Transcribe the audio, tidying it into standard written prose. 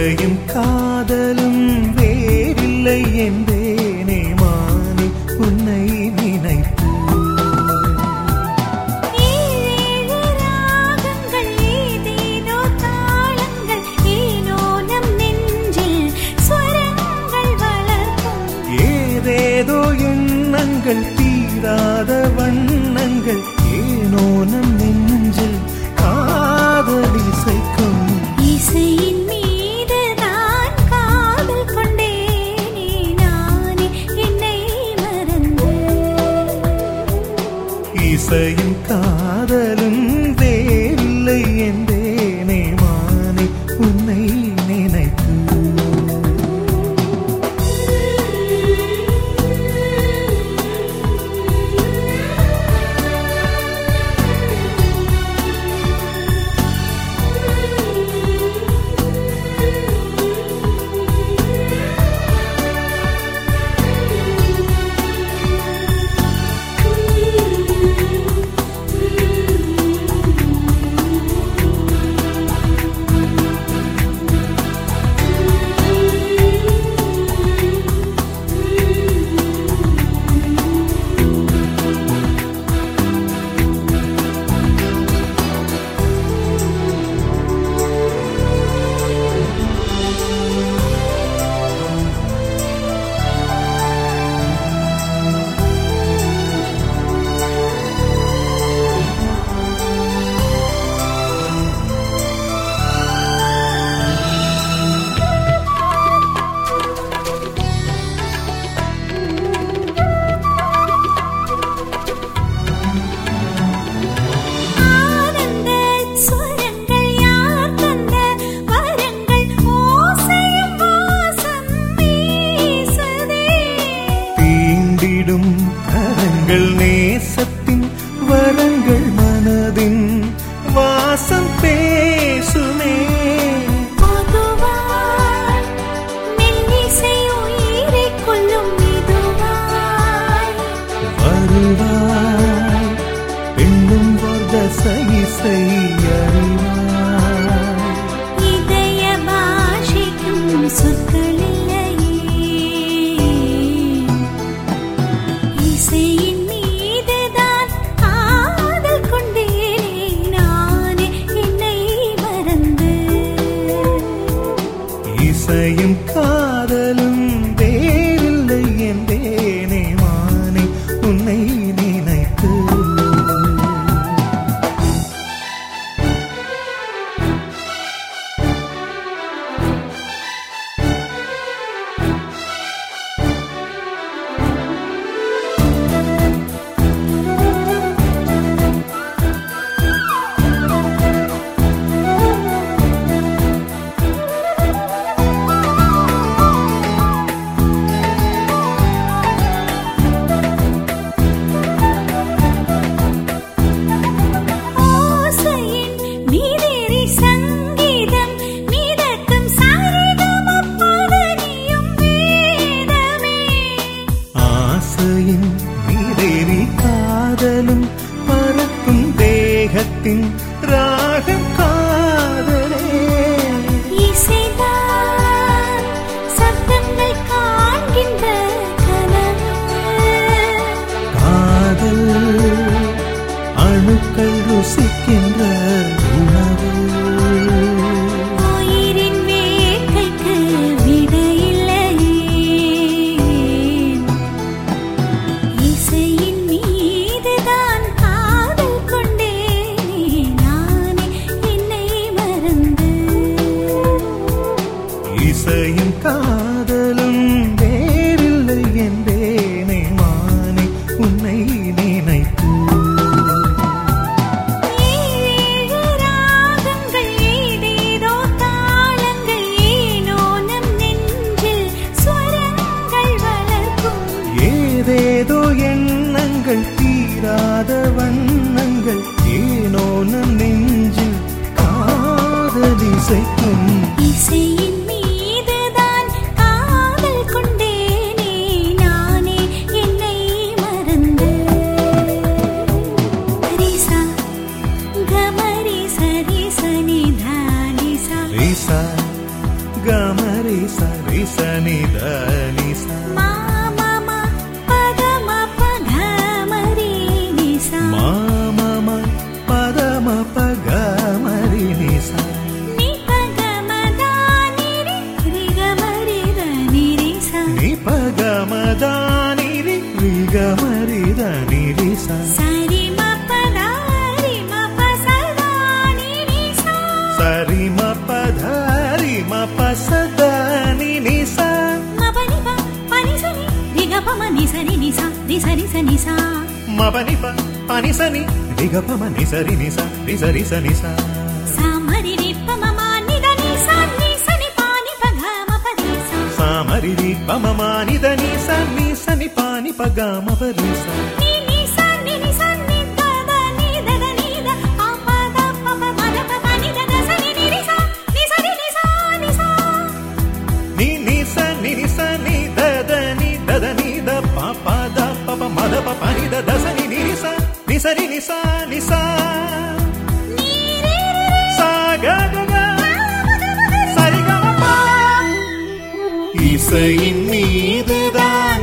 இசையும் காதலும் வேறில்லை என்றேனே மானே உன்னை நினைத்து. ஏதேதோ எண்ணங்கள் தீராத வண்ணங்கள் ஏனோ நம் நெஞ்சில் காதல் இசைக்கும். இசையின் மீது நான் காதல் கொண்டேனே நானே என்னை மறந்து. இசையும் காதலும் வேறில்லை என்றேனே மானே உன்னை நினைத்து. கரங்கள் நேசத்தின் வரங்கள் மனதின் வாசம் பேசுமே. வருவாய் பெண்ணும் வர்தசை இசை அறிவாய். இதய பாஷிக்கும் சொற்களில் இசையின் மீதுதான் காதல் கொண்டேனே நானே என்னை மறந்து. இசையும் காதலும் வேறில்லை என்றேனே மானே உன்னை நினைத்து. நீரேறி காதலும் பறக்கும் தேகத்தின் ராகம் காதலே. இசைதான் சப்தங்கள் காண்கின்ற கனவு. காதல் அணுக்கள் ருசிக்கின்ற உணவு. உயிரின் வேட்கைக்கு விடையில்லையே. இசையின் மீதுதான் காதல் கொண்டேனே நானே என்னை மறந்து. இசையும் காதலும் வேறில்லை என்றேனே மானே உன்னை நினைத்து. ஏதேதோ எண்ணங்கள் தீராத வண்ணங்கள் ஏனோ நம் நெஞ்சில் காதல் இசைக்கும். இசையின் மீதுதான் காதல் கொண்டேனே நானே என்னை மறந்து. ரிசா கமரி சரி சனி தானிசா ரிசா ரி சரி சனி த நி ச மா மா மா பத ம பக மரி நி ச மா மா மா பத ம பக மரி நி ச நீ பக மத நீ ரி ரி க மரி த நீ ரி ச நீ பக மத நீ ரி ரி க மரி த நீ ரி ச சரி ம பத ரி ம ப ச த நீ ரி ச சரி ம பத ரி ம ப ச த நீ ரி ச ம ப நி ப ப நி ச நி ரி க ப ம நி ச ரி நி ச ரி ச ரி ச நி ச ம ப நி ப ப நி ச நி ரி க ப ம நி ச ரி நி ச ரி ச ரி ச நி ச ச ம ரி ரி ப ம ம நி த நி ச நி ச நி ப நி ப க ம ப ரி ச ச ம ரி ரி ப ம ம நி த நி ச நி ப நி ப க ம ப ரி ச நீ நி ச நி நி ச நி த த நி த த நி த ப ப த ப ப ம த ப ப நி த த ச நி நி ரி ச நி ச ரி நி ச நி ச நீ நி ச நி நி ச நி த த நி த த நி த ப ப த ப ப ம த ப ப நி த த ச நி நி ரி ச நி ச ரி நி ச நி ச நீ ரி ரி ச க க க சரி க ம ப இசையின் மீதுதான்